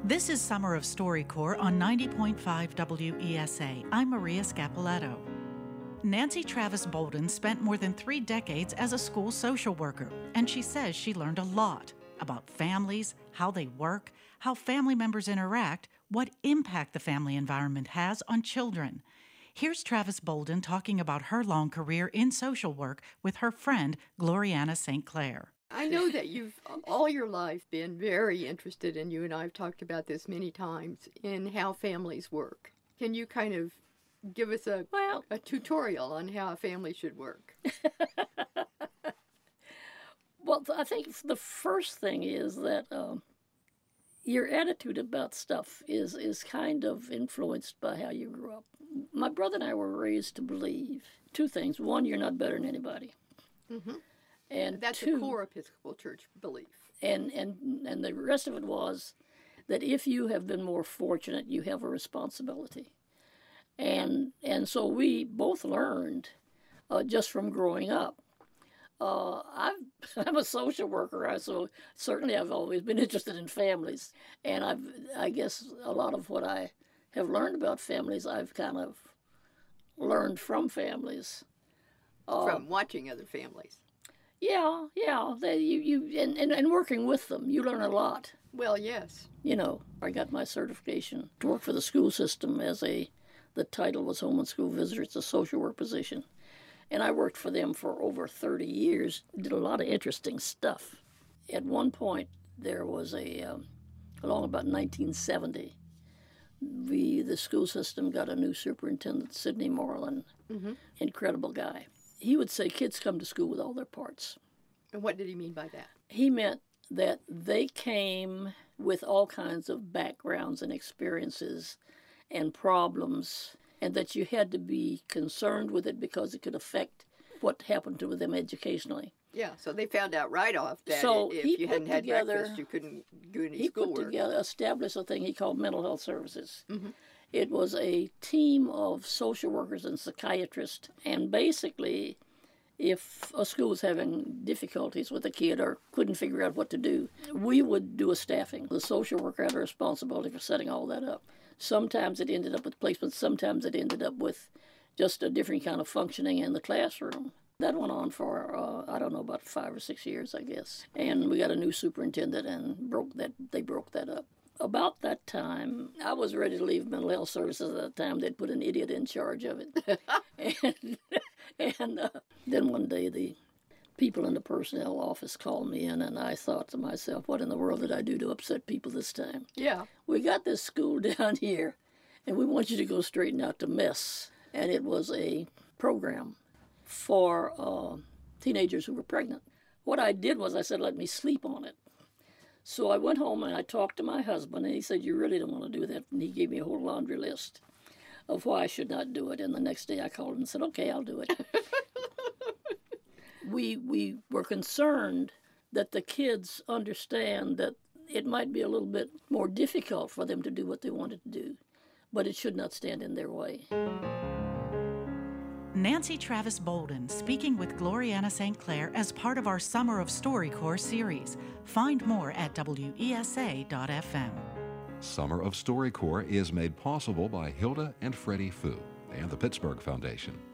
This is Summer of StoryCorps on 90.5 WESA. I'm Maria Scapoletto. Nancy Travis Bolden spent more than 3 decades as a school social worker, and she says she learned a lot about families, how they work, how family members interact, what impact the family environment has on children. Here's Travis Bolden talking about her long career in social work with her friend, Gloriana St. Clair. I know that you've all your life been very interested, and you and I have talked about this many times, in how families work. Can you kind of give us a tutorial on how a family should work? Well, I think the first thing is that your attitude about stuff is kind of influenced by how you grew up. My brother and I were raised to believe 2 things. 1, you're not better than anybody. Mm-hmm. And that's 2, a core Episcopal Church belief. And the rest of it was that if you have been more fortunate, you have a responsibility. And so we both learned just from growing up. I'm a social worker, so certainly I've always been interested in families. And I guess a lot of what I have learned about families, I've kind of learned from families. From watching other families. Yeah. And working with them, you learn a lot. Well, yes. You know, I got my certification to work for the school system the title was Home and School Visitor. It's a social work position. And I worked for them for over 30 years, did a lot of interesting stuff. At one point, there was along about 1970, the school system got a new superintendent, Sidney Moreland, incredible guy. He would say kids come to school with all their parts. And what did he mean by that? He meant that they came with all kinds of backgrounds and experiences and problems, and that you had to be concerned with it because it could affect what happened to them educationally. Yeah, so they found out right off that if you hadn't had breakfast, you couldn't do any schoolwork. He established a thing he called mental health services. Mm-hmm. It was a team of social workers and psychiatrists, and basically, if a school was having difficulties with a kid or couldn't figure out what to do, we would do a staffing. The social worker had a responsibility for setting all that up. Sometimes it ended up with placements, sometimes it ended up with just a different kind of functioning in the classroom. That went on for, about 5 or 6 years, I guess. And we got a new superintendent, and they broke that up. About that time, I was ready to leave mental health services at that time. They'd put an idiot in charge of it. and then one day the people in the personnel office called me in, and I thought to myself, what in the world did I do to upset people this time? Yeah. We got this school down here, and we want you to go straighten out the mess. And it was a program for teenagers who were pregnant. What I did was I said, let me sleep on it. So I went home and I talked to my husband, and he said, you really don't want to do that. And he gave me a whole laundry list of why I should not do it. And the next day I called him and said, okay, I'll do it. We were concerned that the kids understand that it might be a little bit more difficult for them to do what they wanted to do, but it should not stand in their way. Nancy Travis Bolden speaking with Gloriana St. Clair as part of our Summer of StoryCorps series. Find more at WESA.fm. Summer of StoryCorps is made possible by Hilda and Freddie Fu and the Pittsburgh Foundation.